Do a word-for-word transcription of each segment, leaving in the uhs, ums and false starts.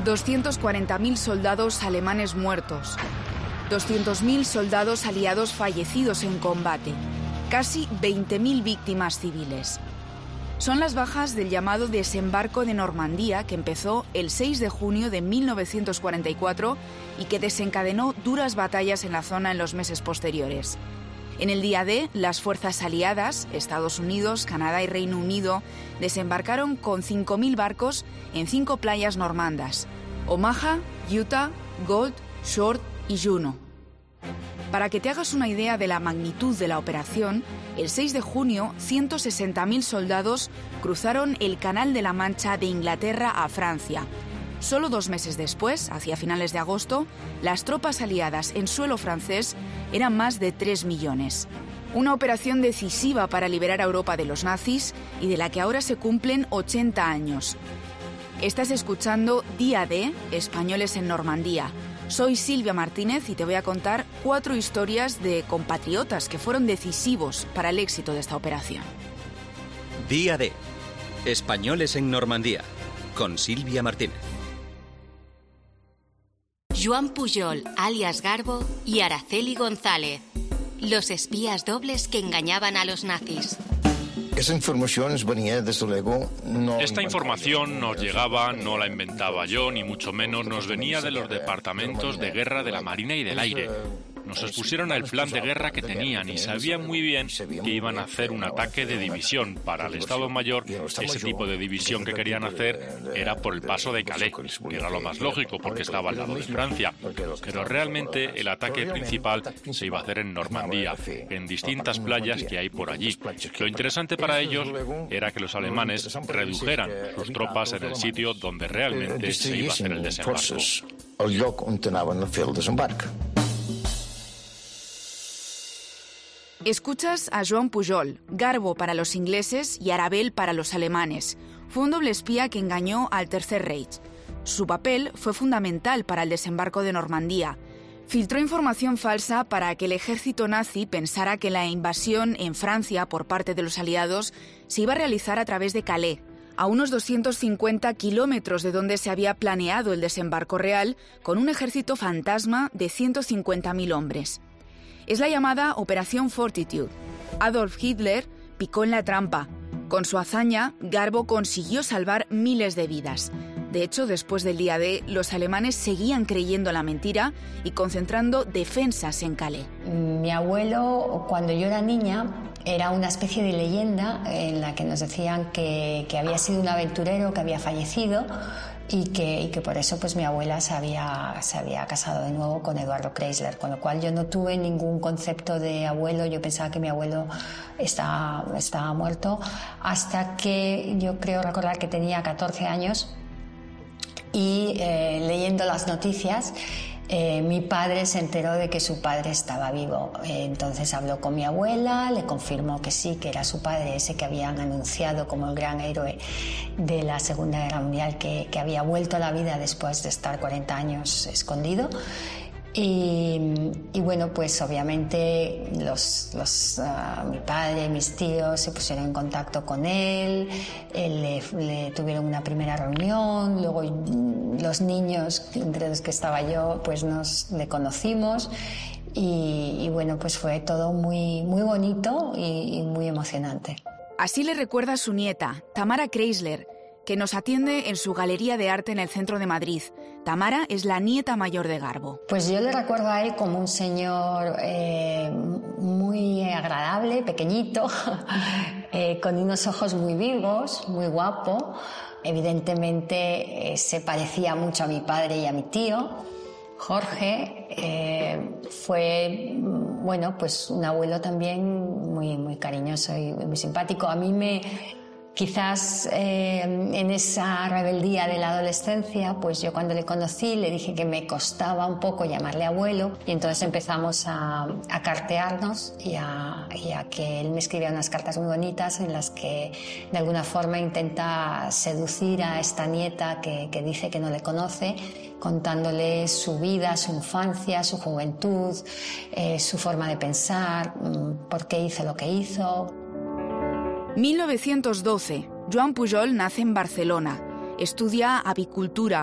doscientos cuarenta mil soldados alemanes muertos, doscientos mil soldados aliados fallecidos en combate, casi veinte mil víctimas civiles. Son las bajas del llamado desembarco de Normandía, que empezó el seis de junio de mil novecientos cuarenta y cuatro y que desencadenó duras batallas en la zona en los meses posteriores. En el día D, las fuerzas aliadas, Estados Unidos, Canadá y Reino Unido, desembarcaron con cinco mil barcos en cinco playas normandas: Omaha, Utah, Gold, Short y Juno. Para que te hagas una idea de la magnitud de la operación, el seis de junio, ciento sesenta mil soldados cruzaron el Canal de la Mancha de Inglaterra a Francia. Solo dos meses después, hacia finales de agosto, las tropas aliadas en suelo francés eran más de tres millones. Una operación decisiva para liberar a Europa de los nazis y de la que ahora se cumplen ochenta años. Estás escuchando Día D, Españoles en Normandía. Soy Silvia Martínez y te voy a contar cuatro historias de compatriotas que fueron decisivos para el éxito de esta operación. Día D, Españoles en Normandía, con Silvia Martínez. Joan Pujol, alias Garbo, y Araceli González, los espías dobles que engañaban a los nazis. Esa información venía, desde luego, no... Esta información nos llegaba, no la inventaba yo, ni mucho menos nos venía de los departamentos de guerra de la Marina y del Aire. Nos expusieron al plan de guerra que tenían y sabían muy bien que iban a hacer un ataque de división. Para el Estado Mayor, ese tipo de división que querían hacer era por el paso de Calais, que era lo más lógico porque estaba al lado de Francia. Pero realmente el ataque principal se iba a hacer en Normandía, en distintas playas que hay por allí. Lo interesante para ellos era que los alemanes redujeran sus tropas en el sitio donde realmente se iba a hacer el desembarco. El lloc on anaven a fer el desembarc. Escuchas a Joan Pujol, Garbo para los ingleses y Arabel para los alemanes. Fue un doble espía que engañó al Tercer Reich. Su papel fue fundamental para el desembarco de Normandía. Filtró información falsa para que el ejército nazi pensara que la invasión en Francia por parte de los aliados se iba a realizar a través de Calais, a unos doscientos cincuenta kilómetros de donde se había planeado el desembarco real, con un ejército fantasma de ciento cincuenta mil hombres. Es la llamada Operación Fortitude. Adolf Hitler picó en la trampa. Con su hazaña, Garbo consiguió salvar miles de vidas. De hecho, después del día D, los alemanes seguían creyendo la mentira y concentrando defensas en Calais. Mi abuelo, cuando yo era niña, era una especie de leyenda en la que nos decían que, que había sido un aventurero que había fallecido y que, y que por eso pues mi abuela se había, se había casado de nuevo con Eduardo Kreisler, con lo cual yo no tuve ningún concepto de abuelo. Yo pensaba que mi abuelo estaba, estaba muerto, hasta que yo creo recordar que tenía catorce años y eh, leyendo las noticias, Eh, mi padre se enteró de que su padre estaba vivo. Eh, entonces habló con mi abuela, le confirmó que sí, que era su padre, ese que habían anunciado como el gran héroe de la Segunda Guerra Mundial, que, que había vuelto a la vida después de estar cuarenta años escondido. Y, y bueno, pues obviamente los, los, uh, mi padre y mis tíos se pusieron en contacto con él, él le, le tuvieron una primera reunión, luego los niños, entre los que estaba yo, pues nos le conocimos y, y bueno, pues fue todo muy, muy bonito y, y muy emocionante. Así le recuerda a su nieta, Tamara Kreisler, que nos atiende en su galería de arte en el centro de Madrid. Tamara es la nieta mayor de Garbo. Pues yo le recuerdo a él como un señor eh, muy agradable, pequeñito, eh, con unos ojos muy vivos, muy guapo. Evidentemente eh, se parecía mucho a mi padre y a mi tío. Jorge eh, fue, bueno, pues un abuelo también muy, muy cariñoso y muy simpático. A mí me... Quizás eh, en esa rebeldía de la adolescencia, pues yo cuando le conocí le dije que me costaba un poco llamarle abuelo y entonces empezamos a, a cartearnos y a, y a que él me escribía unas cartas muy bonitas en las que de alguna forma intenta seducir a esta nieta que, que dice que no le conoce, contándole su vida, su infancia, su juventud, eh, su forma de pensar, por qué hizo lo que hizo. mil novecientos doce. Joan Pujol nace en Barcelona. Estudia avicultura.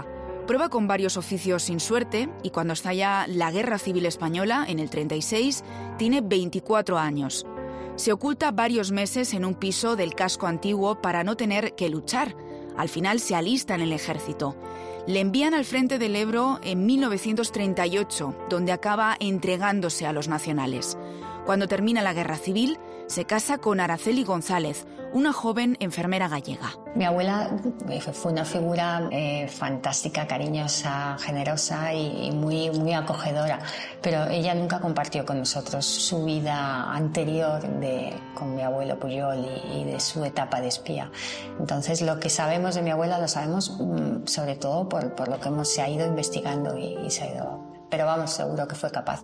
Prueba con varios oficios sin suerte y cuando estalla la Guerra Civil Española, en el treinta y seis, tiene veinticuatro años. Se oculta varios meses en un piso del casco antiguo para no tener que luchar. Al final se alista en el ejército. Le envían al frente del Ebro en mil novecientos treinta y ocho, donde acaba entregándose a los nacionales. Cuando termina la Guerra Civil, se casa con Araceli González, una joven enfermera gallega. Mi abuela fue una figura eh, fantástica, cariñosa, generosa y, y muy, muy acogedora, pero ella nunca compartió con nosotros su vida anterior de, con mi abuelo Pujol y, y de su etapa de espía. Entonces, lo que sabemos de mi abuela lo sabemos mm, sobre todo por, por lo que hemos, se ha ido investigando y, y se ha ido... Pero vamos, seguro que fue capaz.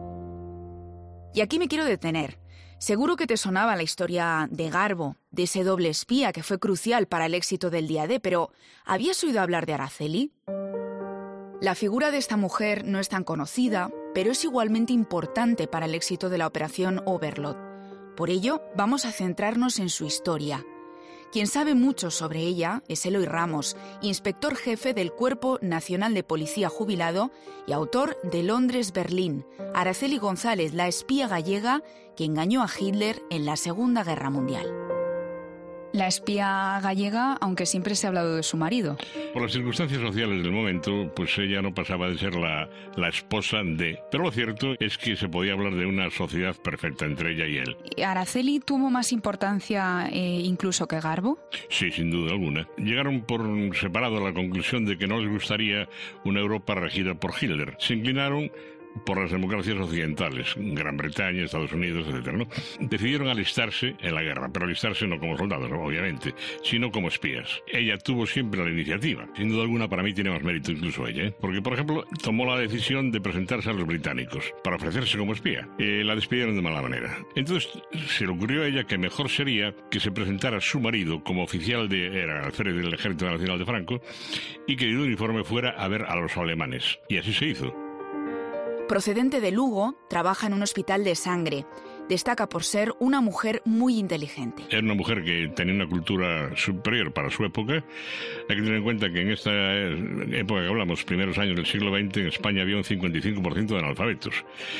Y aquí me quiero detener. Seguro que te sonaba la historia de Garbo, de ese doble espía que fue crucial para el éxito del día D, pero ¿habías oído hablar de Araceli? La figura de esta mujer no es tan conocida, pero es igualmente importante para el éxito de la operación Overlord. Por ello, vamos a centrarnos en su historia. Quien sabe mucho sobre ella es Eloy Ramos, inspector jefe del Cuerpo Nacional de Policía jubilado y autor de Londres-Berlín, Araceli González, la espía gallega que engañó a Hitler en la Segunda Guerra Mundial. La espía gallega, aunque siempre se ha hablado de su marido. Por las circunstancias sociales del momento, pues ella no pasaba de ser la, la esposa de... Pero lo cierto es que se podía hablar de una sociedad perfecta entre ella y él. ¿Araceli tuvo más importancia eh, incluso que Garbo? Sí, sin duda alguna. Llegaron por separado a la conclusión de que no les gustaría una Europa regida por Hitler. Se inclinaron por las democracias occidentales, Gran Bretaña, Estados Unidos, etcétera, ¿no? Decidieron alistarse en la guerra, pero alistarse no como soldados, obviamente, sino como espías. Ella tuvo siempre la iniciativa. Sin duda alguna, para mí tiene más mérito incluso ella, ¿eh? Porque, por ejemplo, tomó la decisión de presentarse a los británicos para ofrecerse como espía. Eh, la despidieron de mala manera. Entonces, se le ocurrió a ella que mejor sería que se presentara su marido como oficial de, era alférez del Ejército Nacional de Franco, y que de uniforme fuera a ver a los alemanes. Y así se hizo. Procedente de Lugo, trabaja en un hospital de sangre. Destaca por ser una mujer muy inteligente. Era una mujer que tenía una cultura superior para su época. Hay que tener en cuenta que en esta época que hablamos, primeros años del siglo veinte, en España había un cincuenta y cinco por ciento de analfabetos.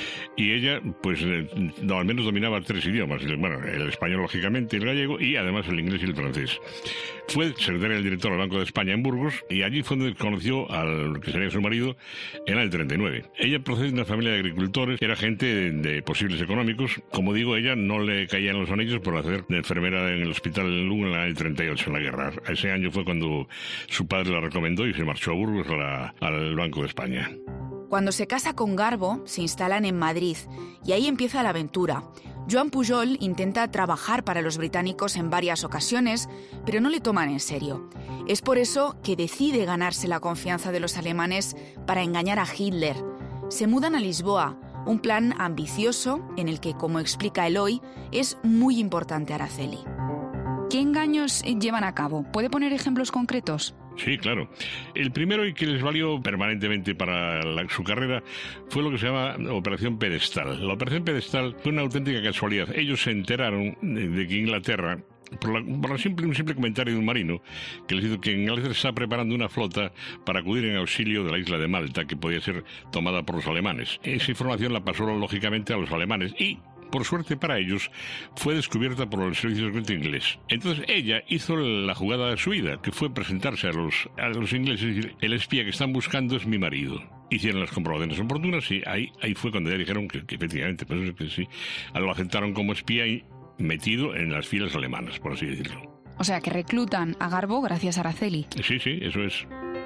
Y ella, pues, no, al menos dominaba tres idiomas. Bueno, el español, lógicamente, el gallego, y además el inglés y el francés. Fue secretaria del director del Banco de España en Burgos, y allí fue donde conoció al que sería su marido en el treinta y nueve. Ella procede de una familia de agricultores, era gente de, de posibles económicos. Como digo, ella no le caían los anillos por hacer de enfermera en el hospital de Lugo en el treinta y ocho, en la guerra. Ese año fue cuando su padre la recomendó y se marchó a Burgos a la, al Banco de España. Cuando se casa con Garbo, se instalan en Madrid y ahí empieza la aventura. Joan Pujol intenta trabajar para los británicos en varias ocasiones, pero no le toman en serio. Es por eso que decide ganarse la confianza de los alemanes para engañar a Hitler. Se mudan a Lisboa, un plan ambicioso en el que, como explica Eloy, es muy importante Araceli. ¿Qué engaños llevan a cabo? ¿Puede poner ejemplos concretos? Sí, claro. El primero y que les valió permanentemente para la, su carrera fue lo que se llama Operación Pedestal. La Operación Pedestal fue una auténtica casualidad. Ellos se enteraron de, de que Inglaterra, por, la, por la simple, un simple comentario de un marino, que les dijo que Inglaterra estaba preparando una flota para acudir en auxilio de la isla de Malta, que podía ser tomada por los alemanes. Esa información la pasó lógicamente a los alemanes y, por suerte para ellos, fue descubierta por el servicio secreto inglés. Entonces ella hizo la jugada de su vida, que fue presentarse a los, a los ingleses y decir: el espía que están buscando es mi marido. Hicieron las comprobaciones oportunas y ahí, ahí fue cuando ya dijeron que, que efectivamente, pues que sí, lo aceptaron como espía y metido en las filas alemanas, por así decirlo. O sea, que reclutan a Garbo gracias a Araceli. Sí, sí, eso es.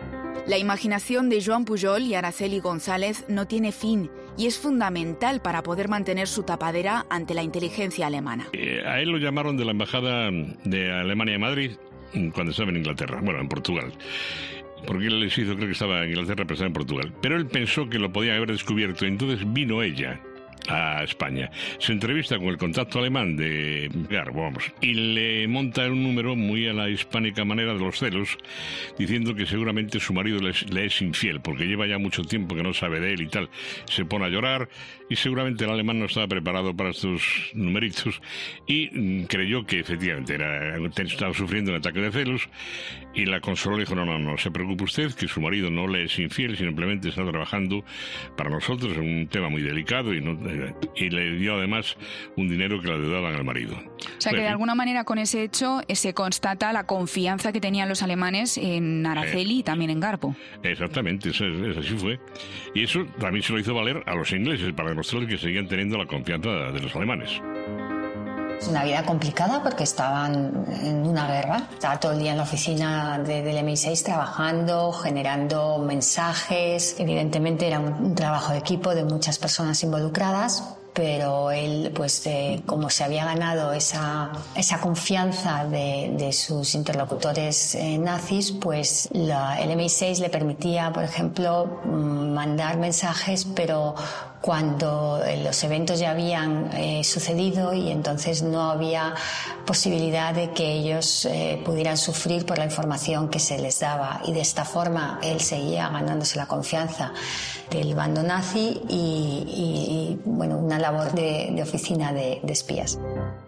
La imaginación de Joan Pujol y Araceli González no tiene fin y es fundamental para poder mantener su tapadera ante la inteligencia alemana. Eh, a él lo llamaron de la Embajada de Alemania en Madrid cuando estaba en Inglaterra, bueno, en Portugal. Porque él les hizo, creo que estaba en Inglaterra, pero estaba en Portugal. Pero él pensó que lo podían haber descubierto, entonces vino ella a España. Se entrevista con el contacto alemán de Garbo, vamos, y le monta un número muy a la hispánica manera de los celos, diciendo que seguramente su marido le es, le es infiel, porque lleva ya mucho tiempo que no sabe de él y tal. Se pone a llorar y seguramente el alemán no estaba preparado para estos numeritos y mm, creyó que efectivamente era, estaba sufriendo un ataque de celos y la consoló y dijo, no, no, no se preocupe usted, que su marido no le es infiel, simplemente está trabajando para nosotros en un tema muy delicado y, no, y le dio además un dinero que le adeudaban al marido. O sea, que de alguna manera con ese hecho se constata la confianza que tenían los alemanes en Araceli eh, y también en Garbo. Exactamente, eso, eso así fue. Y eso también se lo hizo valer a los ingleses para demostrarles que seguían teniendo la confianza de los alemanes. Es una vida complicada porque estaban en una guerra. Estaba todo el día en la oficina de, del eme i seis trabajando, generando mensajes. Evidentemente era un, un trabajo de equipo de muchas personas involucradas, pero él, pues eh, como se había ganado esa, esa confianza de, de sus interlocutores eh, nazis, pues la, el eme i seis le permitía, por ejemplo, mandar mensajes, pero cuando los eventos ya habían eh, sucedido y entonces no había posibilidad de que ellos eh, pudieran sufrir por la información que se les daba, y de esta forma él seguía ganándose la confianza del bando nazi y, y, y bueno, una labor de, de oficina de, de espías.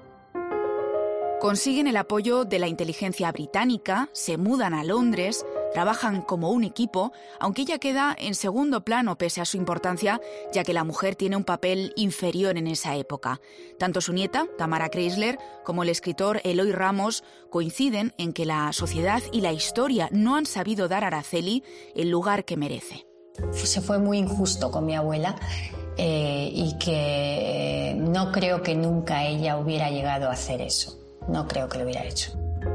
Consiguen el apoyo de la inteligencia británica, se mudan a Londres, trabajan como un equipo, aunque ella queda en segundo plano pese a su importancia, ya que la mujer tiene un papel inferior en esa época. Tanto su nieta, Tamara Chrysler, como el escritor Eloy Ramos coinciden en que la sociedad y la historia no han sabido dar a Araceli el lugar que merece. Se fue muy injusto con mi abuela eh, y que no creo que nunca ella hubiera llegado a hacer eso. No creo que lo hubiera hecho.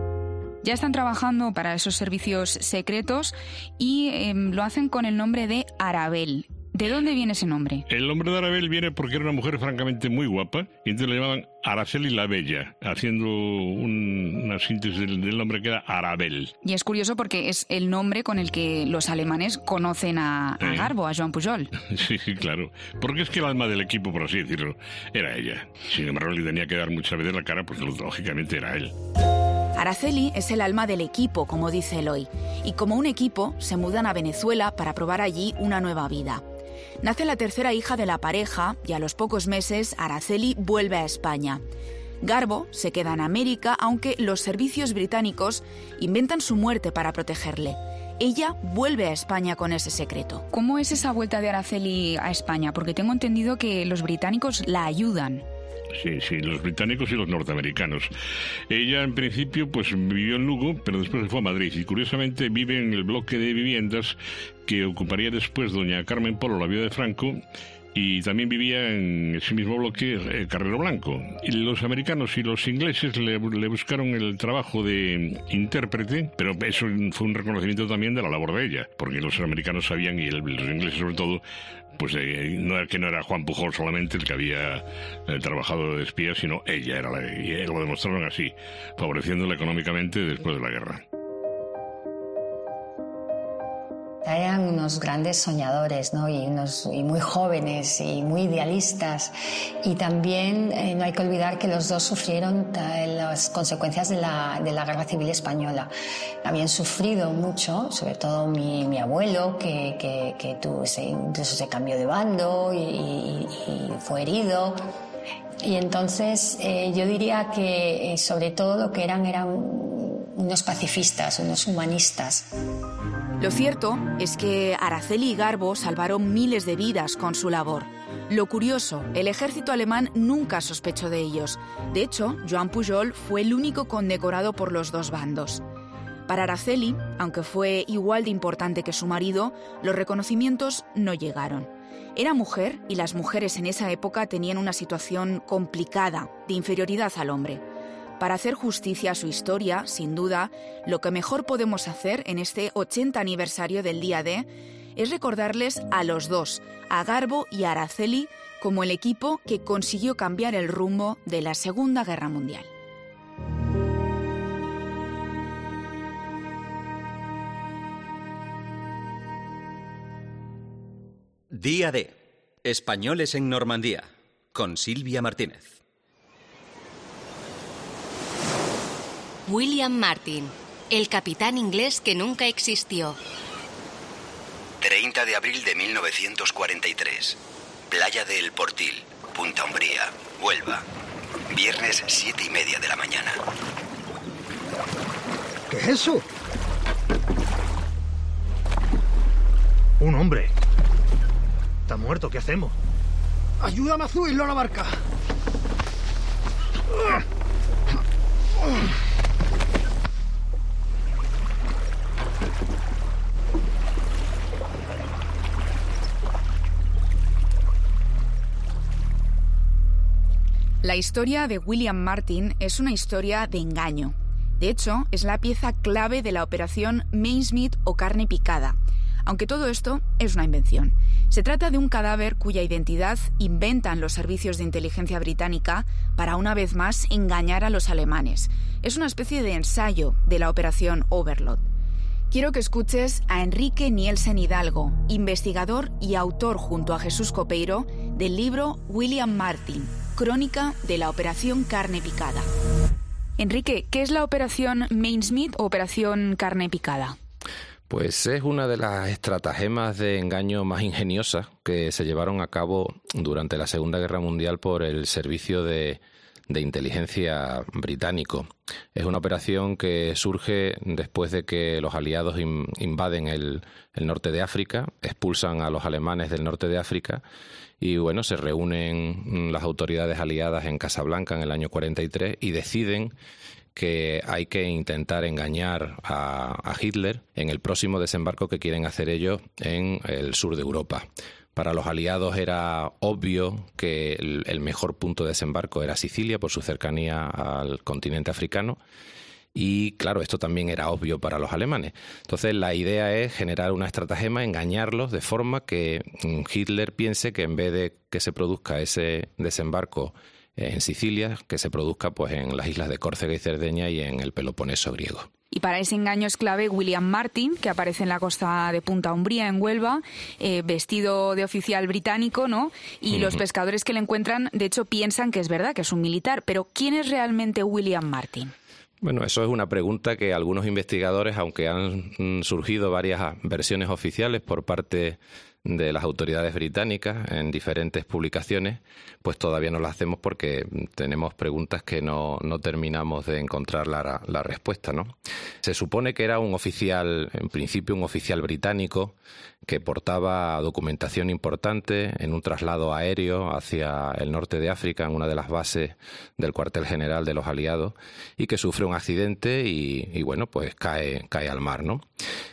Ya están trabajando para esos servicios secretos y eh, lo hacen con el nombre de Arabel. ¿De dónde viene ese nombre? El nombre de Arabel viene porque era una mujer francamente muy guapa y entonces la llamaban Araceli la Bella, haciendo un, una síntesis del, del nombre que era Arabel. Y es curioso porque es el nombre con el que los alemanes conocen a, a Garbo, a Joan Pujol. Sí, sí, claro. Porque es que el alma del equipo, por así decirlo, era ella. Sin embargo, le tenía que dar muchas veces la cara porque lógicamente era él. Araceli es el alma del equipo, como dice Eloy, y como un equipo se mudan a Venezuela para probar allí una nueva vida. Nace la tercera hija de la pareja y a los pocos meses Araceli vuelve a España. Garbo se queda en América, aunque los servicios británicos inventan su muerte para protegerle. Ella vuelve a España con ese secreto. ¿Cómo es esa vuelta de Araceli a España? Porque tengo entendido que los británicos la ayudan. Sí, sí, los británicos y los norteamericanos. Ella, en principio, pues vivió en Lugo, pero después se fue a Madrid. Y, curiosamente, vive en el bloque de viviendas que ocuparía después doña Carmen Polo, la viuda de Franco, y también vivía en ese mismo bloque eh, Carrero Blanco. Y los americanos y los ingleses le, le buscaron el trabajo de intérprete, pero eso fue un reconocimiento también de la labor de ella, porque los americanos sabían, y el, los ingleses sobre todo, pues eh, no era que no era Juan Pujol solamente el que había eh, trabajado de espía, sino ella era la, y lo demostraron así, favoreciéndola económicamente después de la guerra. Eran unos grandes soñadores, ¿no? y, unos, y muy jóvenes y muy idealistas. Y también eh, no hay que olvidar que los dos sufrieron eh, las consecuencias de la, de la Guerra Civil Española. Habían sufrido mucho, sobre todo mi, mi abuelo, que, que, que tuvo ese, incluso se cambió de bando y, y, y fue herido. Y entonces eh, yo diría que eh, sobre todo lo que eran eran unos pacifistas, unos humanistas. Lo cierto es que Araceli y Garbo salvaron miles de vidas con su labor. Lo curioso, el ejército alemán nunca sospechó de ellos. De hecho, Joan Pujol fue el único condecorado por los dos bandos. Para Araceli, aunque fue igual de importante que su marido, los reconocimientos no llegaron. Era mujer y las mujeres en esa época tenían una situación complicada, de inferioridad al hombre. Para hacer justicia a su historia, sin duda, lo que mejor podemos hacer en este ochenta aniversario del Día D es recordarles a los dos, a Garbo y a Araceli, como el equipo que consiguió cambiar el rumbo de la Segunda Guerra Mundial. Día D. Españoles en Normandía, con Silvia Martínez. William Martin, el capitán inglés que nunca existió. treinta de abril de mil novecientos cuarenta y tres. Playa de El Portil, Punta Umbría, Huelva. Viernes siete y media de la mañana. ¿Qué es eso? Un hombre. Está muerto, ¿qué hacemos? Ayúdame a subirlo a la barca. La historia de William Martin es una historia de engaño. De hecho, es la pieza clave de la operación Mincemeat o carne picada. Aunque todo esto es una invención. Se trata de un cadáver cuya identidad inventan los servicios de inteligencia británica para una vez más engañar a los alemanes. Es una especie de ensayo de la operación Overlord. Quiero que escuches a Enrique Nielsen Hidalgo, investigador y autor junto a Jesús Copeiro del libro William Martin, Crónica de la Operación Carne Picada. Enrique, ¿qué es la operación Mincemeat o operación Carne Picada? Pues es una de las estratagemas de engaño más ingeniosas que se llevaron a cabo durante la Segunda Guerra Mundial por el servicio de, de inteligencia británico. Es una operación que surge después de que los aliados in, invaden el, el norte de África, expulsan a los alemanes del norte de África y bueno, se reúnen las autoridades aliadas en Casablanca en el año cuarenta y tres y deciden que hay que intentar engañar a, a Hitler en el próximo desembarco que quieren hacer ellos en el sur de Europa. Para los aliados era obvio que el, el mejor punto de desembarco era Sicilia por su cercanía al continente africano y claro, esto también era obvio para los alemanes. Entonces la idea es generar una estratagema, engañarlos de forma que Hitler piense que en vez de que se produzca ese desembarco en Sicilia, que se produzca pues en las islas de Córcega y Cerdeña y en el Peloponeso griego. Y para ese engaño es clave William Martin, que aparece en la costa de Punta Umbría, en Huelva, eh, vestido de oficial británico, ¿no? Y uh-huh. Los pescadores que le encuentran, de hecho, piensan que es verdad, que es un militar. Pero ¿quién es realmente William Martin? Bueno, eso es una pregunta que algunos investigadores, aunque han surgido varias versiones oficiales por parte de las autoridades británicas en diferentes publicaciones, pues todavía no las hacemos porque tenemos preguntas que no, no terminamos de encontrar la, la respuesta, ¿no? Se supone que era un oficial, en principio un oficial británico, que portaba documentación importante en un traslado aéreo hacia el norte de África, en una de las bases del cuartel general de los aliados, y que sufre un accidente y, y bueno, pues cae, cae al mar, ¿no?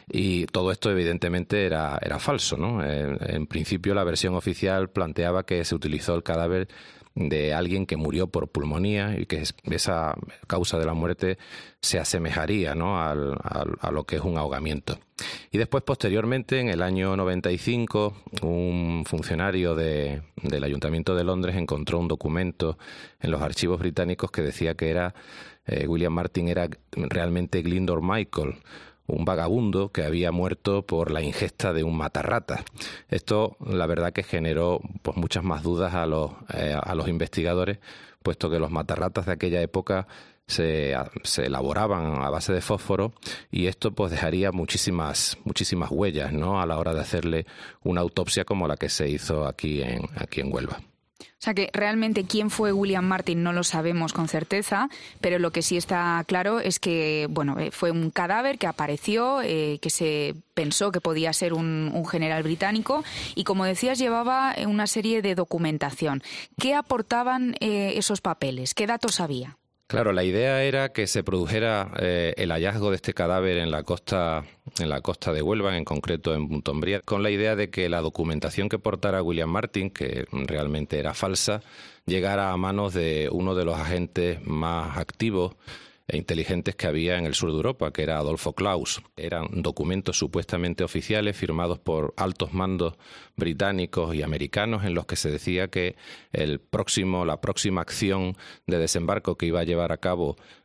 Y todo esto evidentemente era, era falso, ¿no? En, en principio la versión oficial planteaba que se utilizó el cadáver de alguien que murió por pulmonía y que esa causa de la muerte se asemejaría, ¿no?, al, al, a lo que es un ahogamiento. Y después, posteriormente, en el año noventa y cinco, un funcionario de, del Ayuntamiento de Londres encontró un documento en los archivos británicos que decía que era eh, William Martin era realmente Glyndor Michael, un vagabundo que había muerto por la ingesta de un matarratas. Esto, la verdad, que generó pues muchas más dudas a los, eh, a los investigadores, puesto que los matarratas de aquella época se, se elaboraban a base de fósforo y esto pues dejaría muchísimas, muchísimas huellas, ¿no?, a la hora de hacerle una autopsia como la que se hizo aquí en, aquí en Huelva. O sea que realmente quién fue William Martin no lo sabemos con certeza, pero lo que sí está claro es que bueno, fue un cadáver que apareció, eh, que se pensó que podía ser un, un general británico y, como decías, llevaba una serie de documentación. ¿Qué aportaban eh, esos papeles? ¿Qué datos había? Claro, la idea era que se produjera eh, el hallazgo de este cadáver en la costa en la costa de Huelva, en concreto en Punta Umbría, con la idea de que la documentación que portara William Martin, que realmente era falsa, llegara a manos de uno de los agentes más activos e inteligentes que había en el sur de Europa, que era Adolfo Klaus. Eran documentos supuestamente oficiales firmados por altos mandos británicos y americanos en los que se decía que el próximo, la próxima acción de desembarco que iba a llevar a cabo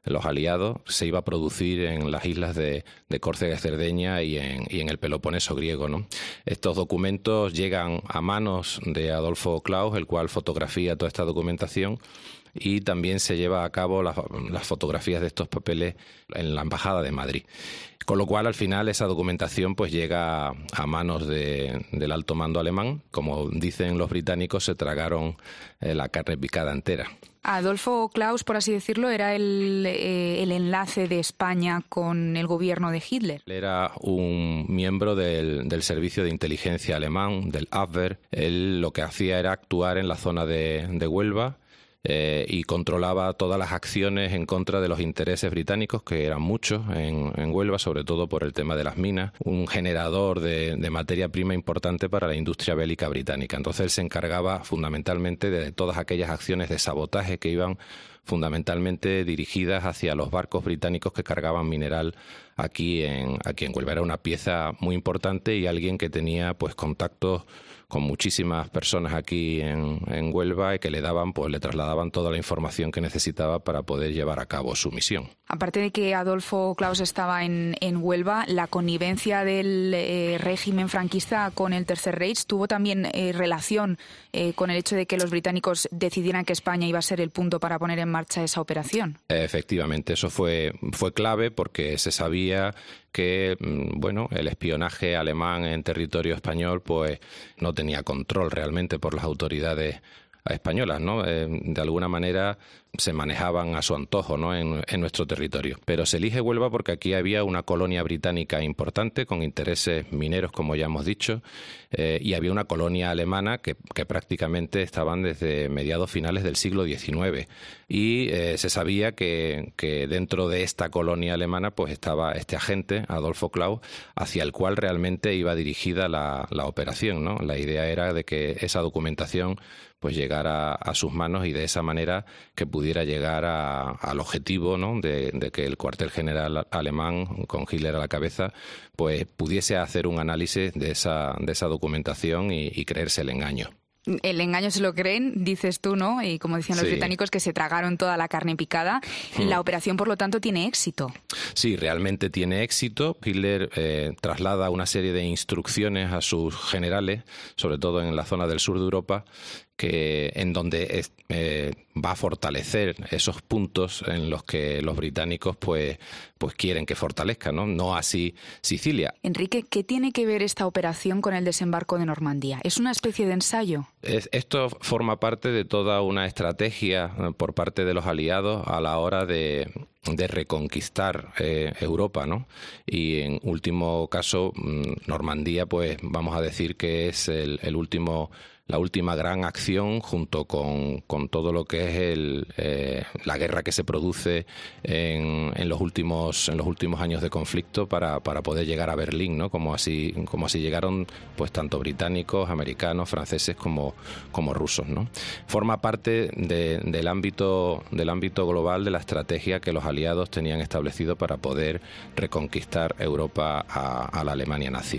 los aliados se iba a producir en las islas de, de Córcega y Cerdeña y en, y en el Peloponeso griego, ¿no? Estos documentos llegan a manos de Adolfo Claus, el cual fotografía toda esta documentación, y también se lleva a cabo las, las fotografías de estos papeles en la Embajada de Madrid. Con lo cual, al final, esa documentación pues llega a manos de, del alto mando alemán. Como dicen los británicos, se tragaron eh, la carne picada entera. Adolfo Claus, por así decirlo, era el, eh, el enlace de España con el gobierno de Hitler. Él era un miembro del, del servicio de inteligencia alemán, del Abwehr. Él lo que hacía era actuar en la zona de, de Huelva, Eh, y controlaba todas las acciones en contra de los intereses británicos, que eran muchos en, en Huelva, sobre todo por el tema de las minas, un generador de, de materia prima importante para la industria bélica británica. Entonces él se encargaba fundamentalmente de todas aquellas acciones de sabotaje que iban fundamentalmente dirigidas hacia los barcos británicos que cargaban mineral aquí en, aquí en Huelva. Era una pieza muy importante y alguien que tenía pues contactos con muchísimas personas aquí en, en Huelva y que le daban, pues le trasladaban toda la información que necesitaba para poder llevar a cabo su misión. Aparte de que Adolfo Claus estaba en, en Huelva, la connivencia del eh, régimen franquista con el Tercer Reich tuvo también eh, relación eh, con el hecho de que los británicos decidieran que España iba a ser el punto para poner en marcha esa operación. Efectivamente, eso fue, fue clave porque se sabía que bueno, el espionaje alemán en territorio español pues no tenía control realmente por las autoridades españolas, ¿no? Eh, de alguna manera se manejaban a su antojo, ¿no? en, en nuestro territorio. Pero se elige Huelva porque aquí había una colonia británica importante con intereses mineros, como ya hemos dicho, eh, y había una colonia alemana que, que prácticamente estaban desde mediados finales del siglo diecinueve. Y eh, se sabía que, que dentro de esta colonia alemana pues estaba este agente, Adolfo Claus, hacia el cual realmente iba dirigida la, la operación, ¿no? La idea era de que esa documentación pues llegara a sus manos y de esa manera que pudiera llegar a, al objetivo, ¿no? de, de que el cuartel general alemán, con Hitler a la cabeza, pues pudiese hacer un análisis de esa, de esa documentación y, y creerse el engaño. El engaño se lo creen, dices tú, ¿no? Y como decían los sí. británicos, que se tragaron toda la carne picada. Hmm. La operación, por lo tanto, tiene éxito. Sí, realmente tiene éxito. Hitler eh, traslada una serie de instrucciones a sus generales, sobre todo en la zona del sur de Europa, que en donde es, eh, va a fortalecer esos puntos en los que los británicos pues, pues quieren que fortalezcan, ¿no? No así Sicilia. Enrique, ¿qué tiene que ver esta operación con el desembarco de Normandía? ¿Es una especie de ensayo? Es, esto forma parte de toda una estrategia por parte de los aliados a la hora de... de reconquistar eh, Europa, ¿no? Y en último caso, Normandía, pues vamos a decir que es el, el último, la última gran acción junto con, con todo lo que es el, eh, la guerra que se produce en, en los últimos en los últimos años de conflicto para, para poder llegar a Berlín, ¿no? Como así como así llegaron, pues tanto británicos, americanos, franceses como como rusos, ¿no? Forma parte de, del ámbito del ámbito global de la estrategia que los aliados tenían establecido para poder reconquistar Europa a, a la Alemania nazi.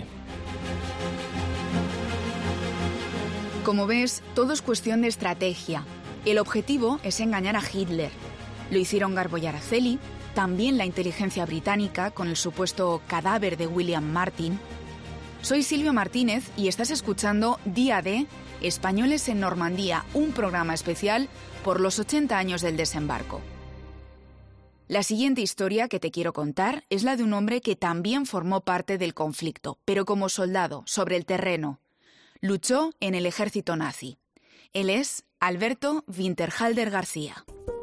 Como ves, todo es cuestión de estrategia. El objetivo es engañar a Hitler. Lo hicieron Garbo y Araceli, también la inteligencia británica con el supuesto cadáver de William Martin. Soy Silvia Martínez y estás escuchando Día D, Españoles en Normandía, un programa especial por los ochenta años del desembarco. La siguiente historia que te quiero contar es la de un hombre que también formó parte del conflicto, pero como soldado, sobre el terreno. Luchó en el ejército nazi. Él es Alberto Winterhalter García.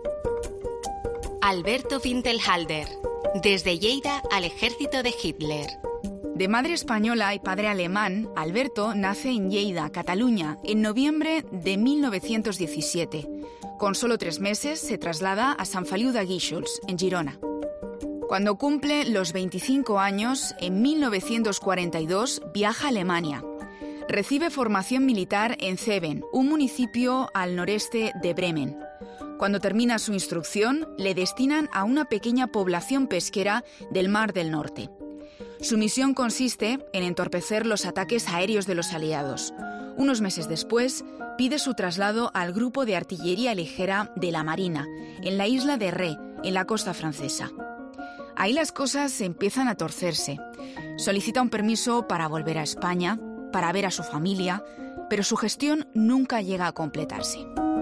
Alberto Winterhalter, desde Lleida al ejército de Hitler. De madre española y padre alemán, Alberto nace en Lleida, Cataluña, en noviembre de mil novecientos diecisiete. Con solo tres meses se traslada a Sant Feliu de Guíxols, en Girona. Cuando cumple los veinticinco años, en mil novecientos cuarenta y dos viaja a Alemania. Recibe formación militar en Zeben, un municipio al noreste de Bremen. Cuando termina su instrucción, le destinan a una pequeña población pesquera del Mar del Norte. Su misión consiste en entorpecer los ataques aéreos de los aliados. Unos meses después, pide su traslado al grupo de artillería ligera de la Marina, en la isla de Ré, en la costa francesa. Ahí las cosas empiezan a torcerse. Solicita un permiso para volver a España, para ver a su familia, pero su gestión nunca llega a completarse.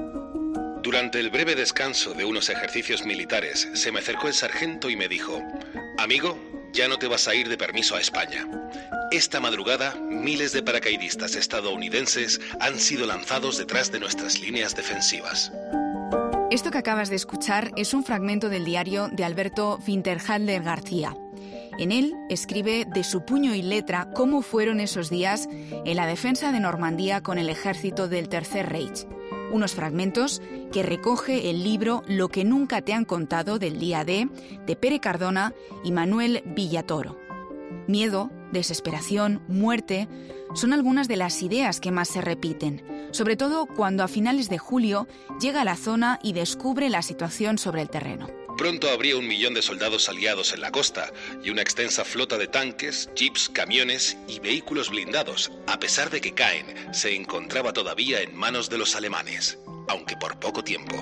Durante el breve descanso de unos ejercicios militares, se me acercó el sargento y me dijo: «Amigo, ya no te vas a ir de permiso a España. Esta madrugada, miles de paracaidistas estadounidenses han sido lanzados detrás de nuestras líneas defensivas». Esto que acabas de escuchar es un fragmento del diario de Alberto Winterhalter García. En él escribe de su puño y letra cómo fueron esos días en la defensa de Normandía con el ejército del Tercer Reich. Unos fragmentos que recoge el libro Lo que nunca te han contado del día D, de Pere Cardona y Manuel Villatoro. Miedo, desesperación, muerte son algunas de las ideas que más se repiten, sobre todo cuando a finales de julio llega a la zona y descubre la situación sobre el terreno. Pronto habría un millón de soldados aliados en la costa y una extensa flota de tanques, jeeps, camiones y vehículos blindados, a pesar de que Caen se encontraba todavía en manos de los alemanes, aunque por poco tiempo.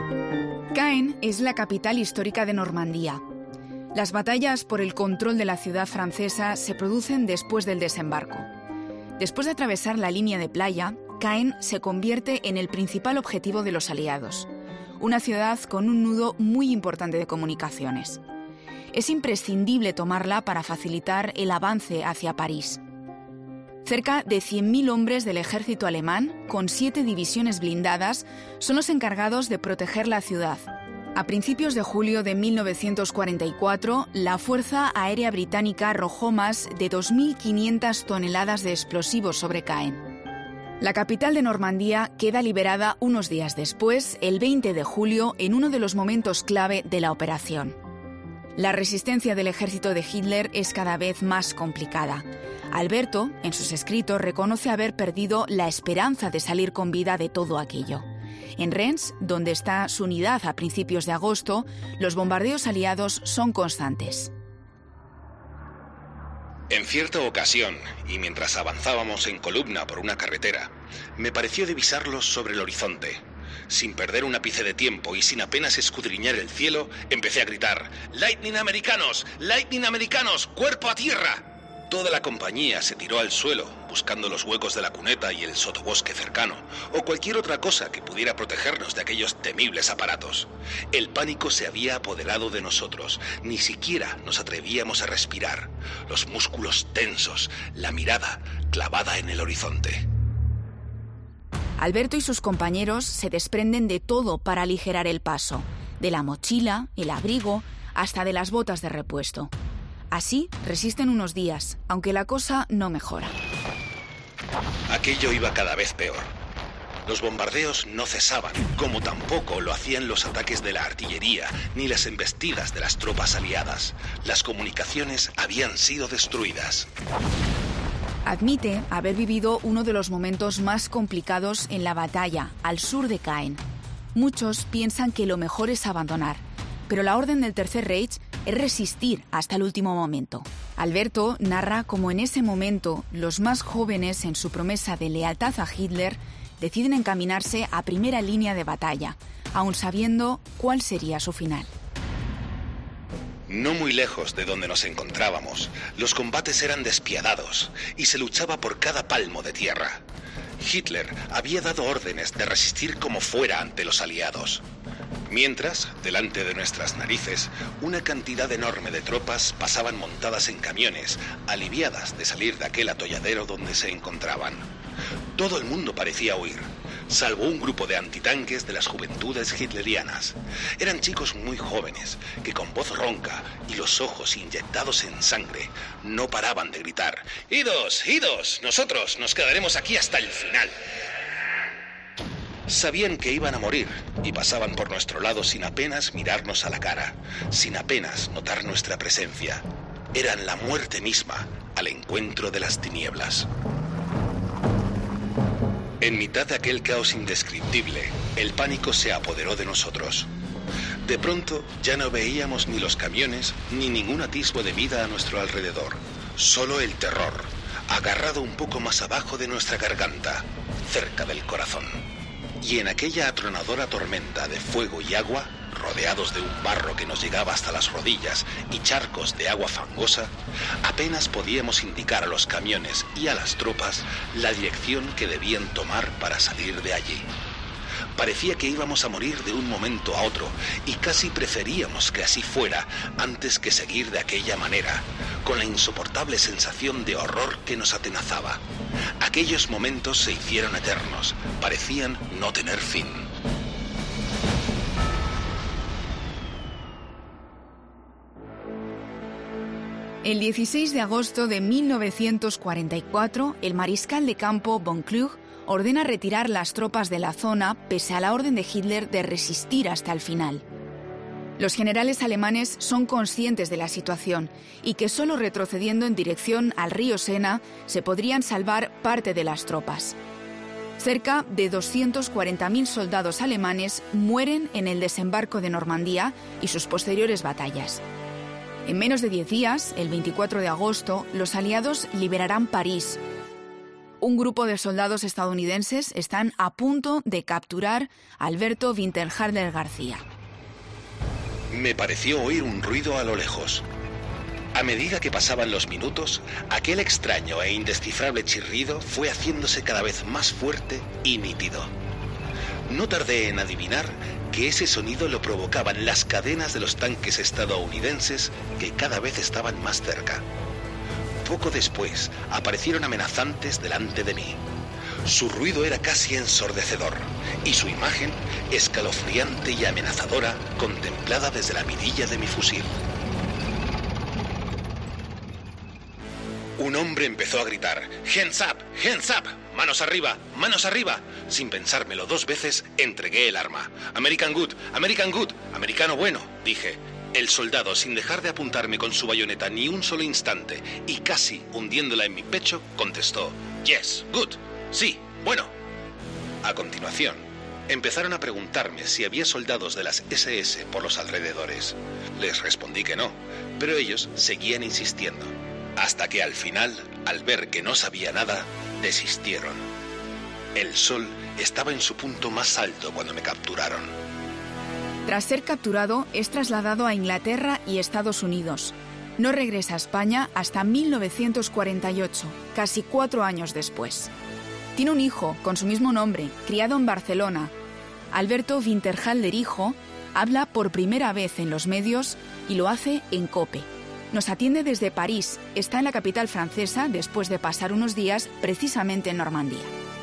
Caen es la capital histórica de Normandía. Las batallas por el control de la ciudad francesa se producen después del desembarco. Después de atravesar la línea de playa, Caen se convierte en el principal objetivo de los aliados. Una ciudad con un nudo muy importante de comunicaciones. Es imprescindible tomarla para facilitar el avance hacia París. Cerca de cien mil hombres del ejército alemán, con siete divisiones blindadas, son los encargados de proteger la ciudad. A principios de julio de mil novecientos cuarenta y cuatro, la Fuerza Aérea Británica arrojó más de dos mil quinientas toneladas de explosivos sobre Caen. La capital de Normandía queda liberada unos días después, el veinte de julio, en uno de los momentos clave de la operación. La resistencia del ejército de Hitler es cada vez más complicada. Alberto, en sus escritos, reconoce haber perdido la esperanza de salir con vida de todo aquello. En Rennes, donde está su unidad a principios de agosto, los bombardeos aliados son constantes. En cierta ocasión, y mientras avanzábamos en columna por una carretera, me pareció divisarlos sobre el horizonte. Sin perder un ápice de tiempo y sin apenas escudriñar el cielo, empecé a gritar: «¡Lightning americanos! ¡Lightning americanos! ¡Cuerpo a tierra!». Toda la compañía se tiró al suelo, buscando los huecos de la cuneta y el sotobosque cercano, o cualquier otra cosa que pudiera protegernos de aquellos temibles aparatos. El pánico se había apoderado de nosotros, ni siquiera nos atrevíamos a respirar, los músculos tensos, la mirada clavada en el horizonte. Alberto y sus compañeros se desprenden de todo para aligerar el paso, de la mochila, el abrigo, hasta de las botas de repuesto. Así resisten unos días, aunque la cosa no mejora. Aquello iba cada vez peor. Los bombardeos no cesaban, como tampoco lo hacían los ataques de la artillería ni las embestidas de las tropas aliadas. Las comunicaciones habían sido destruidas. Admite haber vivido uno de los momentos más complicados en la batalla, al sur de Caen. Muchos piensan que lo mejor es abandonar, pero la orden del Tercer Reich es resistir hasta el último momento. Alberto narra cómo en ese momento los más jóvenes, en su promesa de lealtad a Hitler, deciden encaminarse a primera línea de batalla, aun sabiendo cuál sería su final. No muy lejos de donde nos encontrábamos, los combates eran despiadados y se luchaba por cada palmo de tierra. Hitler había dado órdenes de resistir como fuera ante los aliados. Mientras, delante de nuestras narices, una cantidad enorme de tropas pasaban montadas en camiones, aliviadas de salir de aquel atolladero donde se encontraban. Todo el mundo parecía huir, salvo un grupo de antitanques de las juventudes hitlerianas. Eran chicos muy jóvenes, que con voz ronca y los ojos inyectados en sangre, no paraban de gritar: «¡Idos, idos! Nosotros nos quedaremos aquí hasta el final». Sabían que iban a morir y pasaban por nuestro lado sin apenas mirarnos a la cara, sin apenas notar nuestra presencia. Eran la muerte misma al encuentro de las tinieblas. En mitad de aquel caos indescriptible, el pánico se apoderó de nosotros. De pronto ya no veíamos ni los camiones ni ningún atisbo de vida a nuestro alrededor. Solo el terror, agarrado un poco más abajo de nuestra garganta, cerca del corazón. Y en aquella atronadora tormenta de fuego y agua, rodeados de un barro que nos llegaba hasta las rodillas y charcos de agua fangosa, apenas podíamos indicar a los camiones y a las tropas la dirección que debían tomar para salir de allí. Parecía que íbamos a morir de un momento a otro y casi preferíamos que así fuera antes que seguir de aquella manera, con la insoportable sensación de horror que nos atenazaba. Aquellos momentos se hicieron eternos, parecían no tener fin. El dieciséis de agosto de mil novecientos cuarenta y cuatro, el mariscal de campo von Kluge ordena retirar las tropas de la zona pese a la orden de Hitler de resistir hasta el final. Los generales alemanes son conscientes de la situación y que solo retrocediendo en dirección al río Sena se podrían salvar parte de las tropas. Cerca de doscientos cuarenta mil soldados alemanes mueren en el desembarco de Normandía y sus posteriores batallas. En menos de diez días, el veinticuatro de agosto, los aliados liberarán París. Un grupo de soldados estadounidenses están a punto de capturar a Alberto Winterhalter García. Me pareció oír un ruido a lo lejos. A medida que pasaban los minutos, aquel extraño e indescifrable chirrido fue haciéndose cada vez más fuerte y nítido. No tardé en adivinar que ese sonido lo provocaban las cadenas de los tanques estadounidenses que cada vez estaban más cerca. Poco después, aparecieron amenazantes delante de mí. Su ruido era casi ensordecedor, y su imagen, escalofriante y amenazadora, contemplada desde la mirilla de mi fusil. Un hombre empezó a gritar, «Hands up, hands up, manos arriba, manos arriba». Sin pensármelo dos veces, entregué el arma. «American good, American good, americano bueno», dije. El soldado, sin dejar de apuntarme con su bayoneta ni un solo instante y casi hundiéndola en mi pecho, contestó, «Yes, good, sí, bueno». A continuación, empezaron a preguntarme si había soldados de las ese ese por los alrededores. Les respondí que no, pero ellos seguían insistiendo, hasta que al final, al ver que no sabía nada, desistieron. El sol estaba en su punto más alto cuando me capturaron. Tras ser capturado, es trasladado a Inglaterra y Estados Unidos. No regresa a España hasta mil novecientos cuarenta y ocho, casi cuatro años después. Tiene un hijo con su mismo nombre, criado en Barcelona. Alberto Winterhalter hijo habla por primera vez en los medios y lo hace en COPE. Nos atiende desde París, está en la capital francesa después de pasar unos días precisamente en Normandía.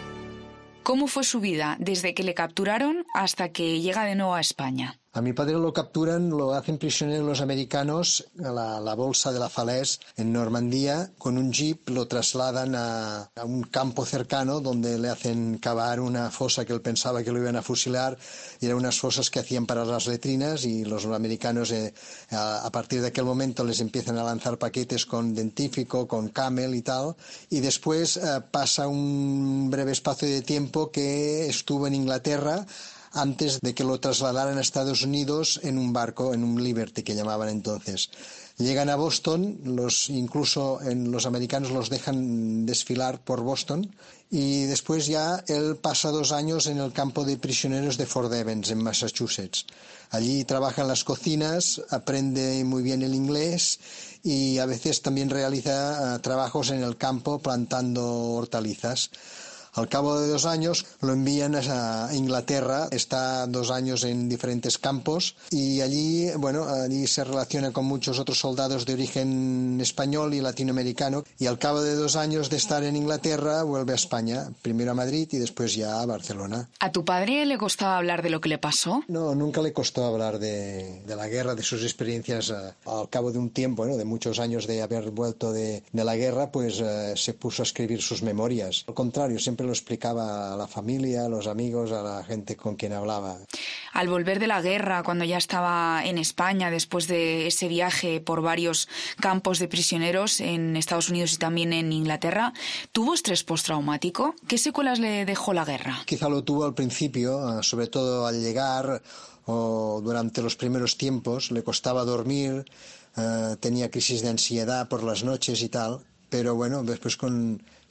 ¿Cómo fue su vida desde que le capturaron hasta que llega de nuevo a España? A mi padre lo capturan, lo hacen prisionero los americanos a la, la bolsa de la Falaise en Normandía. Con un jeep lo trasladan a, a un campo cercano donde le hacen cavar una fosa que él pensaba que lo iban a fusilar. Y eran unas fosas que hacían para las letrinas y los americanos eh, a, a partir de aquel momento les empiezan a lanzar paquetes con dentífico, con camel y tal. Y después eh, pasa un breve espacio de tiempo que estuvo en Inglaterra antes de que lo trasladaran a Estados Unidos en un barco, en un Liberty que llamaban entonces. Llegan a Boston, los, incluso en, los americanos los dejan desfilar por Boston y después ya él pasa dos años en el campo de prisioneros de Fort Evans, en Massachusetts. Allí trabaja en las cocinas, aprende muy bien el inglés y a veces también realiza uh, trabajos en el campo plantando hortalizas. Al cabo de dos años lo envían a Inglaterra, está dos años en diferentes campos y allí, bueno, allí se relaciona con muchos otros soldados de origen español y latinoamericano y al cabo de dos años de estar en Inglaterra vuelve a España, primero a Madrid y después ya a Barcelona. ¿A tu padre le costaba hablar de lo que le pasó? No, nunca le costó hablar de, de la guerra, de sus experiencias. Uh, al cabo de un tiempo, ¿no? De muchos años de haber vuelto de, de la guerra, pues uh, se puso a escribir sus memorias. Al contrario, siempre lo explicaba a la familia, a los amigos, a la gente con quien hablaba. Al volver de la guerra, cuando ya estaba en España, después de ese viaje por varios campos de prisioneros en Estados Unidos y también en Inglaterra, ¿tuvo estrés postraumático? ¿Qué secuelas le dejó la guerra? Quizá lo tuvo al principio, sobre todo al llegar o durante los primeros tiempos. Le costaba dormir, uh, tenía crisis de ansiedad por las noches y tal, pero bueno, después con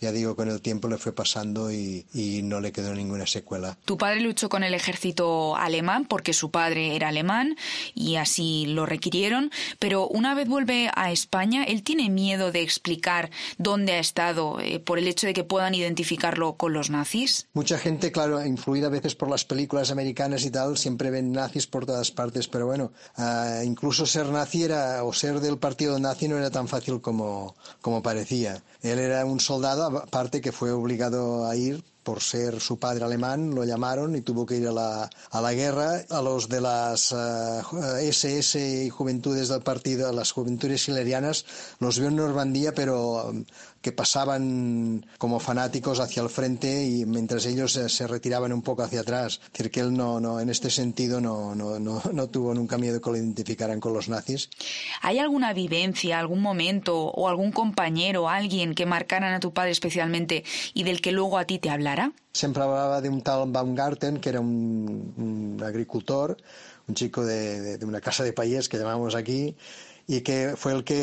ya digo, con el tiempo le fue pasando y, y no le quedó ninguna secuela. Tu padre luchó con el ejército alemán porque su padre era alemán y así lo requirieron, pero una vez vuelve a España, él tiene miedo de explicar dónde ha estado eh, por el hecho de que puedan identificarlo con los nazis. Mucha gente, claro, influida a veces por las películas americanas y tal, siempre ven nazis por todas partes, pero bueno, uh, incluso ser nazi era, o ser del partido nazi no era tan fácil como, como parecía. Él era un soldado, aparte que fue obligado a ir por ser su padre alemán, lo llamaron y tuvo que ir a la, a la guerra. A los de las uh, ese ese y Juventudes del partido, a las Juventudes Hitlerianas, los vio en Normandía, pero um, que pasaban como fanáticos hacia el frente y mientras ellos eh, se retiraban un poco hacia atrás. Es decir, que él no, no, en este sentido no, no, no, no tuvo nunca miedo que lo identificaran con los nazis. ¿Hay alguna vivencia, algún momento o algún compañero, alguien que marcaran a tu padre especialmente y del que luego a ti te hablara? Siempre hablaba de un tal Baumgarten, que era un, un agricultor, un chico de, de, de una casa de payés que llamamos aquí, y que fue el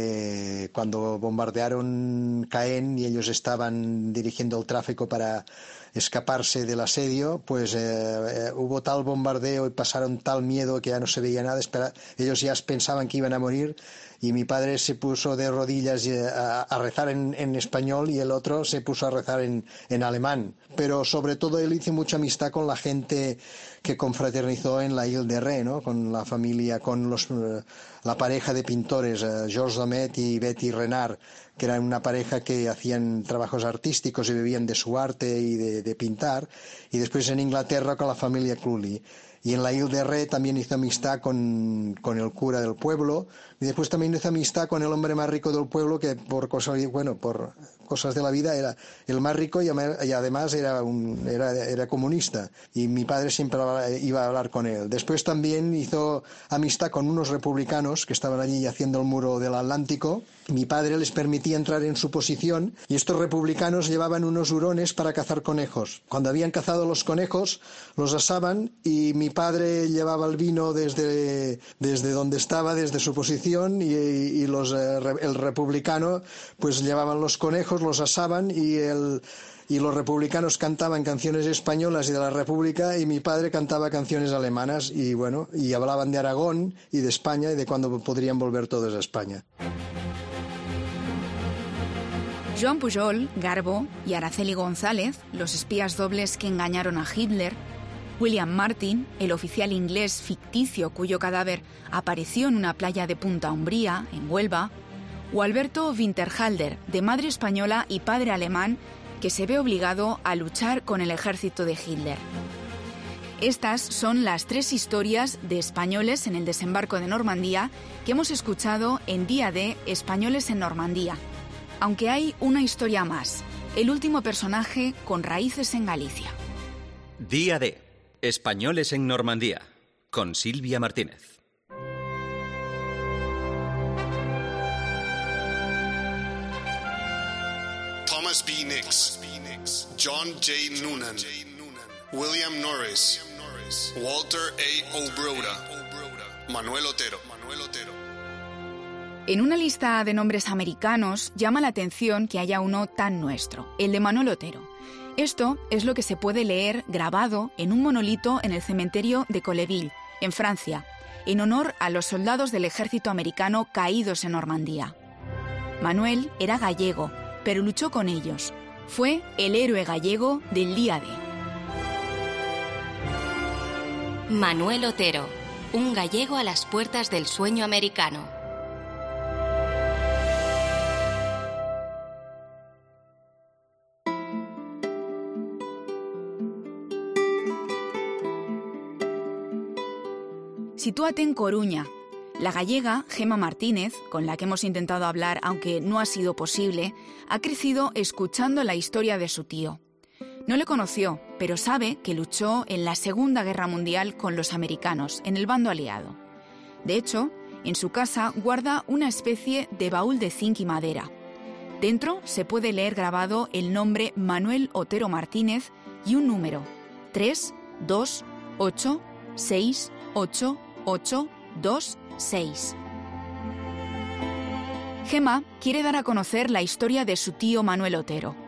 que cuando bombardearon Caen y ellos estaban dirigiendo el tráfico para escaparse del asedio, pues eh, eh, hubo tal bombardeo y pasaron tal miedo que ya no se veía nada. Espera, ellos ya pensaban que iban a morir y mi padre se puso de rodillas a, a rezar en, en español y el otro se puso a rezar en, en alemán. Pero sobre todo él hizo mucha amistad con la gente que confraternizó en la Ile de Ré, ¿no? Con la familia, con los, la pareja de pintores, uh, Georges Domet y Betty Renard, que eran una pareja que hacían trabajos artísticos y vivían de su arte y de, de pintar, y después en Inglaterra con la familia Cluny. Y en la Ile de Ré también hizo amistad con, con el cura del pueblo, y después también hizo amistad con el hombre más rico del pueblo, que por cosas, bueno, por cosas de la vida era el más rico y, y además era, un, era, era comunista. Y mi padre siempre iba a hablar con él. Después también hizo amistad con unos republicanos que estaban allí haciendo el muro del Atlántico. Mi padre les permitía entrar en su posición y estos republicanos llevaban unos hurones para cazar conejos. Cuando habían cazado los conejos, los asaban y mi padre llevaba el vino desde, desde donde estaba, desde su posición, y, y los, el republicano pues llevaban los conejos, los asaban y el... y los republicanos cantaban canciones españolas y de la República y mi padre cantaba canciones alemanas y bueno, y hablaban de Aragón y de España y de cuándo podrían volver todos a España. Joan Pujol, Garbo y Araceli González, los espías dobles que engañaron a Hitler, William Martin, el oficial inglés ficticio cuyo cadáver apareció en una playa de Punta Umbría, en Huelva, o Alberto Winterhalter, de madre española y padre alemán, que se ve obligado a luchar con el ejército de Hitler. Estas son las tres historias de españoles en el desembarco de Normandía que hemos escuchado en Día de Españoles en Normandía. Aunque hay una historia más, el último personaje con raíces en Galicia. Día de Españoles en Normandía, con Silvia Martínez. Thomas B. Nix, John J. Noonan, William Norris, Walter A. O'Broda, Manuel Otero. En una lista de nombres americanos llama la atención que haya uno tan nuestro, el de Manuel Otero. Esto es lo que se puede leer grabado en un monolito en el cementerio de Colleville, en Francia, en honor a los soldados del ejército americano caídos en Normandía. Manuel era gallego, pero luchó con ellos. Fue el héroe gallego del Día de. Manuel Otero, un gallego a las puertas del sueño americano. Sitúate en Coruña. La gallega Gemma Martínez, con la que hemos intentado hablar aunque no ha sido posible, ha crecido escuchando la historia de su tío. No le conoció, pero sabe que luchó en la Segunda Guerra Mundial con los americanos, en el bando aliado. De hecho, en su casa guarda una especie de baúl de zinc y madera. Dentro se puede leer grabado el nombre Manuel Otero Martínez y un número, tres dos ocho seis ocho ocho dos seis. Gemma quiere dar a conocer la historia de su tío Manuel Otero.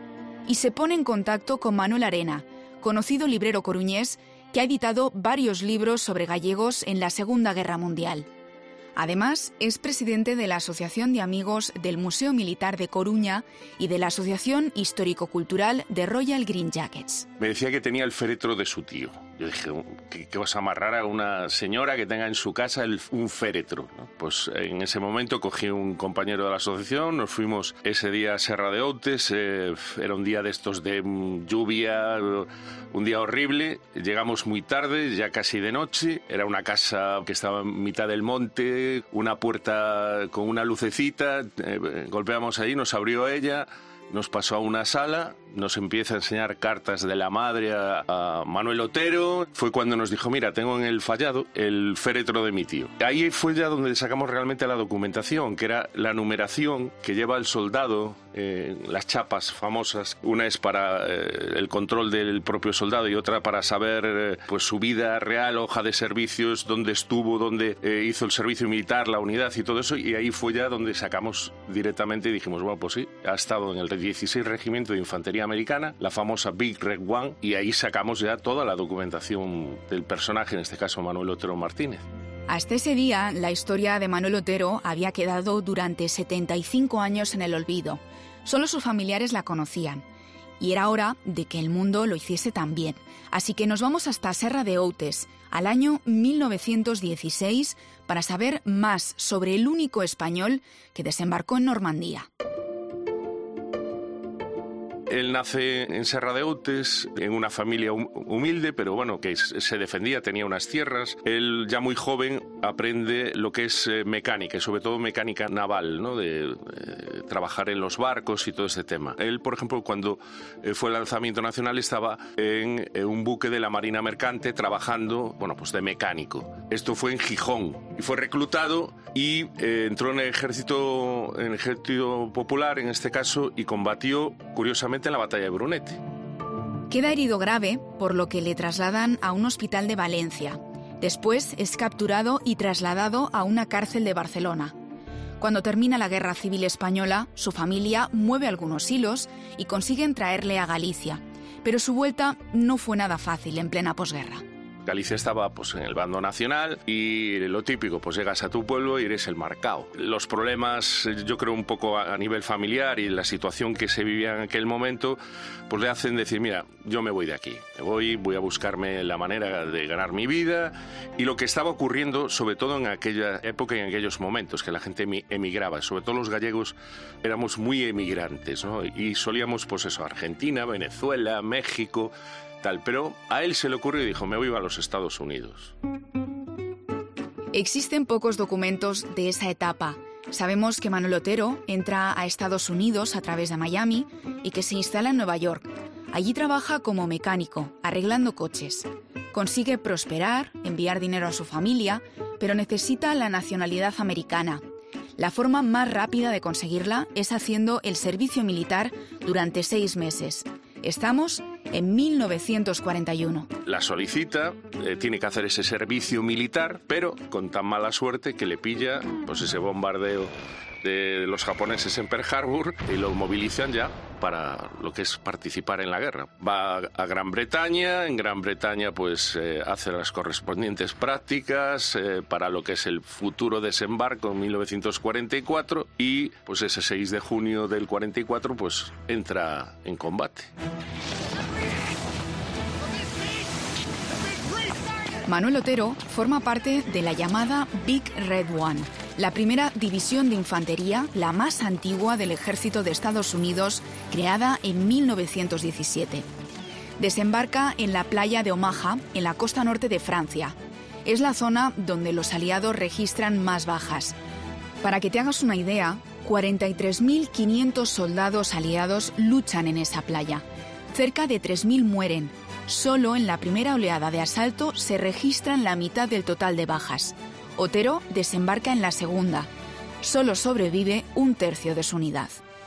y se pone en contacto con Manuel Arena, conocido librero coruñés que ha editado varios libros sobre gallegos en la Segunda Guerra Mundial. Además, es presidente de la Asociación de Amigos del Museo Militar de Coruña y de la Asociación Histórico-Cultural de Royal Green Jackets. Me decía que tenía el féretro de su tío. Yo dije, ¿qué, qué vas a amarrar a una señora que tenga en su casa el, un féretro? ¿No? Pues en ese momento cogí un compañero de la asociación, nos fuimos ese día a Serra de Outes, eh, era un día de estos de um, lluvia, un día horrible, llegamos muy tarde, ya casi de noche, era una casa que estaba en mitad del monte, una puerta con una lucecita, eh, golpeamos ahí, nos abrió ella, nos pasó a una sala, nos empieza a enseñar cartas de la madre a, a Manuel Otero. Fue cuando nos dijo, mira, tengo en el fallado el féretro de mi tío. Ahí fue ya donde sacamos realmente la documentación, que era la numeración que lleva el soldado, eh, las chapas famosas. Una es para eh, el control del propio soldado y otra para saber eh, pues su vida real, hoja de servicios, dónde estuvo, dónde eh, hizo el servicio militar, la unidad y todo eso. Y ahí fue ya donde sacamos directamente y dijimos, bueno, pues sí, ha estado en el dieciséis Regimiento de Infantería Americana, la famosa Big Red One, y ahí sacamos ya toda la documentación del personaje, en este caso Manuel Otero Martínez. Hasta ese día, la historia de Manuel Otero había quedado durante setenta y cinco años en el olvido. Solo sus familiares la conocían. Y era hora de que el mundo lo hiciese también. Así que nos vamos hasta Serra de Outes, al año mil novecientos dieciséis, para saber más sobre el único español que desembarcó en Normandía. Él nace en Serra de Outes, en una familia humilde, pero bueno, que se defendía, tenía unas tierras. Él, ya muy joven, aprende lo que es mecánica, y sobre todo mecánica naval, ¿no? De eh, trabajar en los barcos y todo ese tema. Él, por ejemplo, cuando fue el lanzamiento nacional, estaba en un buque de la Marina Mercante trabajando, bueno, pues de mecánico. Esto fue en Gijón, y fue reclutado y eh, entró en el ejército, en el ejército popular, en este caso, y combatió, curiosamente, en la batalla de Brunete. Queda herido grave, por lo que le trasladan a un hospital de Valencia. Después es capturado y trasladado a una cárcel de Barcelona. Cuando termina la Guerra Civil Española, su familia mueve algunos hilos y consiguen traerle a Galicia. Pero su vuelta no fue nada fácil en plena posguerra. Galicia estaba pues en el bando nacional y lo típico, pues llegas a tu pueblo y eres el marcao. Los problemas, yo creo un poco a nivel familiar y la situación que se vivía en aquel momento, pues le hacen decir, mira, yo me voy de aquí, me voy, voy a buscarme la manera de ganar mi vida. Y lo que estaba ocurriendo, sobre todo en aquella época y en aquellos momentos, que la gente emigraba, sobre todo los gallegos éramos muy emigrantes, ¿no? Y solíamos, pues eso, Argentina, Venezuela, México, tal, pero a él se le ocurrió y dijo, me voy a los Estados Unidos. Existen pocos documentos de esa etapa. Sabemos que Manuel Otero entra a Estados Unidos a través de Miami y que se instala en Nueva York. Allí trabaja como mecánico, arreglando coches. Consigue prosperar, enviar dinero a su familia, pero necesita la nacionalidad americana. La forma más rápida de conseguirla es haciendo el servicio militar durante seis meses. Estamos en mil novecientos cuarenta y uno. La solicita, eh, tiene que hacer ese servicio militar, pero con tan mala suerte que le pilla pues ese bombardeo de los japoneses en Pearl Harbor y lo movilizan ya para lo que es participar en la guerra. Va a Gran Bretaña, en Gran Bretaña pues eh, hace las correspondientes prácticas eh, para lo que es el futuro desembarco en mil novecientos cuarenta y cuatro y pues ese seis de junio del cuarenta y cuatro pues entra en combate. Manuel Otero forma parte de la llamada Big Red One, la primera división de infantería, la más antigua del ejército de Estados Unidos, creada en mil novecientos diecisiete. Desembarca en la playa de Omaha, en la costa norte de Francia. Es la zona donde los aliados registran más bajas. Para que te hagas una idea, cuarenta y tres mil quinientos soldados aliados luchan en esa playa. Cerca de tres mil mueren. Solo en la primera oleada de asalto se registran la mitad del total de bajas. Otero desembarca en la segunda. Solo sobrevive un tercio de su unidad.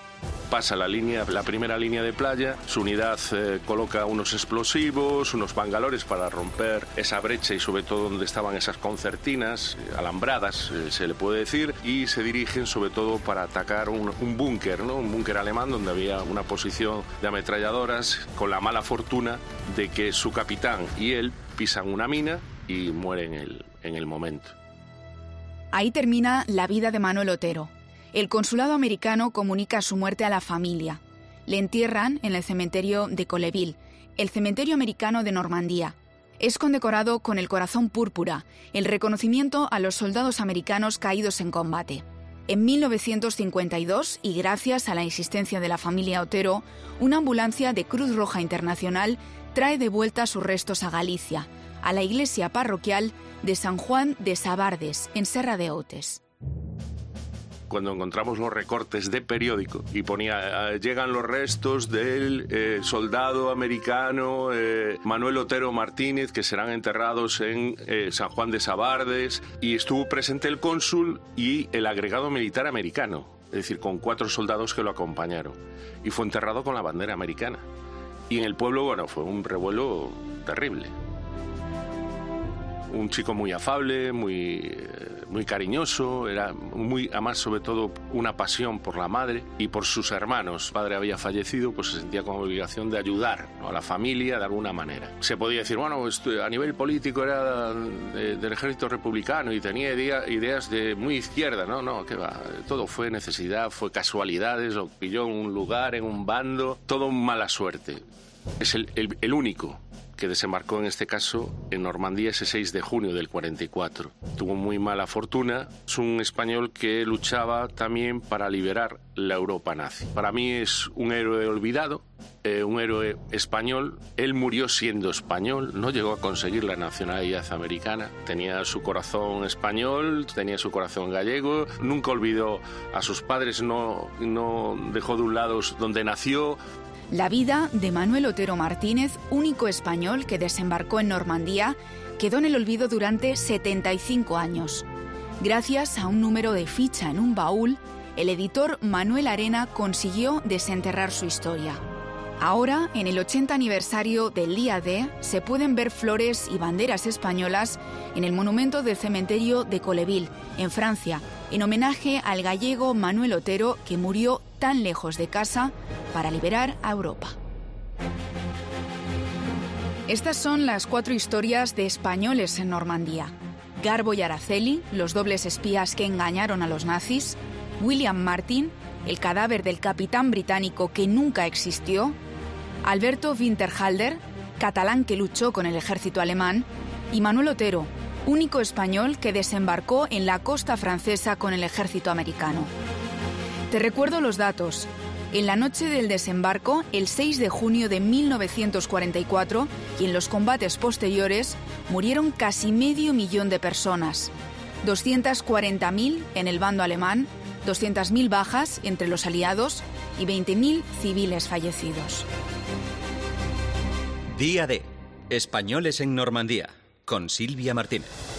pasa la línea, la primera línea de playa, su unidad eh, coloca unos explosivos, unos bangalores para romper esa brecha y sobre todo donde estaban esas concertinas, eh, alambradas, eh, se le puede decir, y se dirigen sobre todo para atacar un, un búnker, ¿no? Un búnker alemán donde había una posición de ametralladoras, con la mala fortuna de que su capitán y él pisan una mina y mueren en el, en el momento. Ahí termina la vida de Manuel Otero. El consulado americano comunica su muerte a la familia. Le entierran en el cementerio de Colleville, el cementerio americano de Normandía. Es condecorado con el corazón púrpura, el reconocimiento a los soldados americanos caídos en combate. En mil novecientos cincuenta y dos, y gracias a la insistencia de la familia Otero, una ambulancia de Cruz Roja Internacional trae de vuelta sus restos a Galicia, a la iglesia parroquial de San Juan de Sabardes, en Serra de Outes. Cuando encontramos los recortes de periódico y ponía eh, llegan los restos del eh, soldado americano eh, Manuel Otero Martínez, que serán enterrados en eh, San Juan de Sabardes, y estuvo presente el cónsul y el agregado militar americano, es decir, con cuatro soldados que lo acompañaron, y fue enterrado con la bandera americana. Y en el pueblo, bueno, fue un revuelo terrible. Un chico muy afable, muy, muy cariñoso, era muy, además sobre todo una pasión por la madre y por sus hermanos. Su padre había fallecido, pues se sentía con obligación de ayudar, ¿no?, a la familia de alguna manera. Se podía decir, bueno, esto, a nivel político era de, del ejército republicano y tenía idea, ideas de muy izquierda, no, no, qué va, todo fue necesidad, fue casualidades, lo pilló en un lugar, en un bando, todo mala suerte. Es el, el, el único que desembarcó en este caso en Normandía ese seis de junio del cuarenta y cuatro. Tuvo muy mala fortuna. Es un español que luchaba también para liberar la Europa nazi. Para mí es un héroe olvidado, eh, un héroe español. Él murió siendo español, no llegó a conseguir la nacionalidad americana. Tenía su corazón español, tenía su corazón gallego, nunca olvidó a sus padres, no, no dejó de un lado donde nació. La vida de Manuel Otero Martínez, único español que desembarcó en Normandía, quedó en el olvido durante setenta y cinco años. Gracias a un número de ficha en un baúl, el editor Manuel Arena consiguió desenterrar su historia. Ahora, en el ochenta aniversario del Día D, se pueden ver flores y banderas españolas en el monumento del cementerio de Colleville, en Francia, en homenaje al gallego Manuel Otero, que murió tan lejos de casa para liberar a Europa. Estas son las cuatro historias de españoles en Normandía. Garbo y Araceli, los dobles espías que engañaron a los nazis. William Martin, el cadáver del capitán británico que nunca existió. Alberto Winterhalter, catalán que luchó con el ejército alemán. Y Manuel Otero, único español que desembarcó en la costa francesa con el ejército americano. Te recuerdo los datos. En la noche del desembarco, el seis de junio de mil novecientos cuarenta y cuatro, y en los combates posteriores, murieron casi medio millón de personas. doscientas cuarenta mil en el bando alemán, doscientas mil bajas entre los aliados y veinte mil civiles fallecidos. Día D. Españoles en Normandía, con Silvia Martínez.